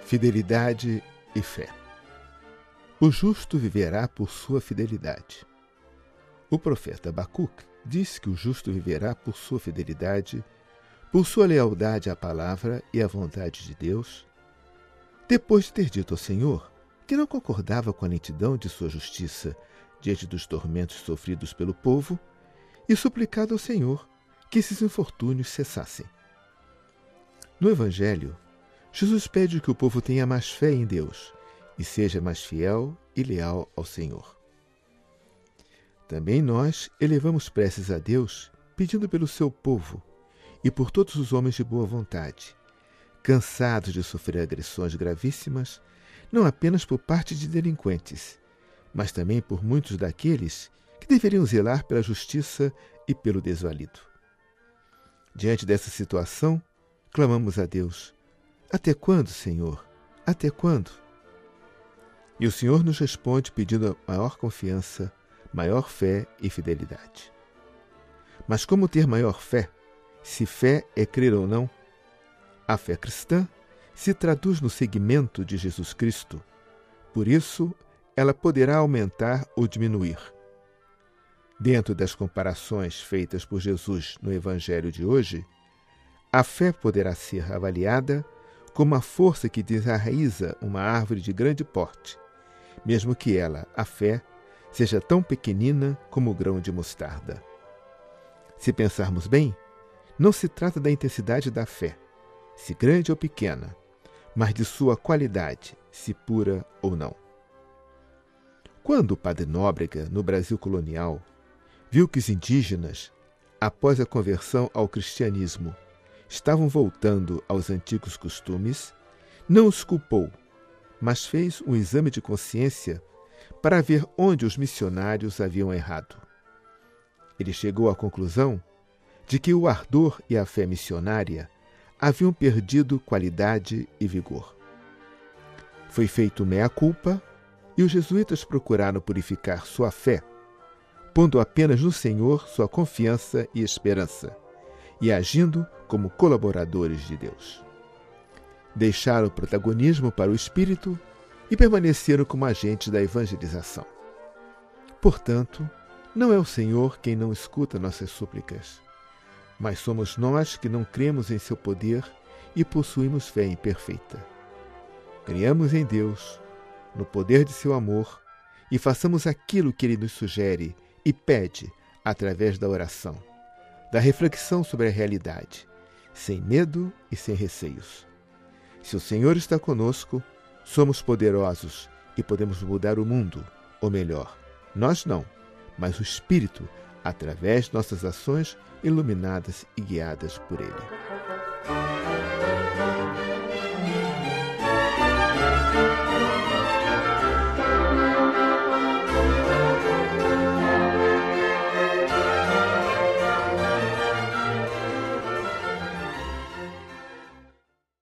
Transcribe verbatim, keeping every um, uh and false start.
Fidelidade e fé. O justo viverá por sua fidelidade. O profeta Abacuque diz que o justo viverá por sua fidelidade, por sua lealdade à palavra e à vontade de Deus, depois de ter dito ao Senhor que não concordava com a lentidão de sua justiça diante dos tormentos sofridos pelo povo, e suplicado ao Senhor que esses infortúnios cessassem. No Evangelho, Jesus pede que o povo tenha mais fé em Deus e seja mais fiel e leal ao Senhor. Também nós elevamos preces a Deus pedindo pelo seu povo e por todos os homens de boa vontade, cansados de sofrer agressões gravíssimas, não apenas por parte de delinquentes, mas também por muitos daqueles que deveriam zelar pela justiça e pelo desvalido. Diante dessa situação, clamamos a Deus: até quando, Senhor? Até quando? E o Senhor nos responde pedindo maior confiança, maior fé e fidelidade. Mas como ter maior fé, se fé é crer ou não? A fé cristã se traduz no seguimento de Jesus Cristo. Por isso, ela poderá aumentar ou diminuir. Dentro das comparações feitas por Jesus no Evangelho de hoje, a fé poderá ser avaliada como a força que desarraiza uma árvore de grande porte, mesmo que ela, a fé, seja tão pequenina como o grão de mostarda. Se pensarmos bem, não se trata da intensidade da fé, se grande ou pequena, mas de sua qualidade, se pura ou não. Quando o padre Nóbrega, no Brasil colonial, viu que os indígenas, após a conversão ao cristianismo, estavam voltando aos antigos costumes, não os culpou, mas fez um exame de consciência para ver onde os missionários haviam errado. Ele chegou à conclusão de que o ardor e a fé missionária haviam perdido qualidade e vigor. Foi feito meia-culpa e os jesuítas procuraram purificar sua fé, pondo apenas no Senhor sua confiança e esperança, e agindo como colaboradores de Deus. Deixaram o protagonismo para o Espírito e permaneceram como agentes da evangelização. Portanto, não é o Senhor quem não escuta nossas súplicas, mas somos nós que não cremos em seu poder e possuímos fé imperfeita. Criamos em Deus, no poder de seu amor, e façamos aquilo que Ele nos sugere e pede através da oração, da reflexão sobre a realidade, sem medo e sem receios. Se o Senhor está conosco, somos poderosos e podemos mudar o mundo, ou melhor, nós não, mas o Espírito, através de nossas ações iluminadas e guiadas por Ele.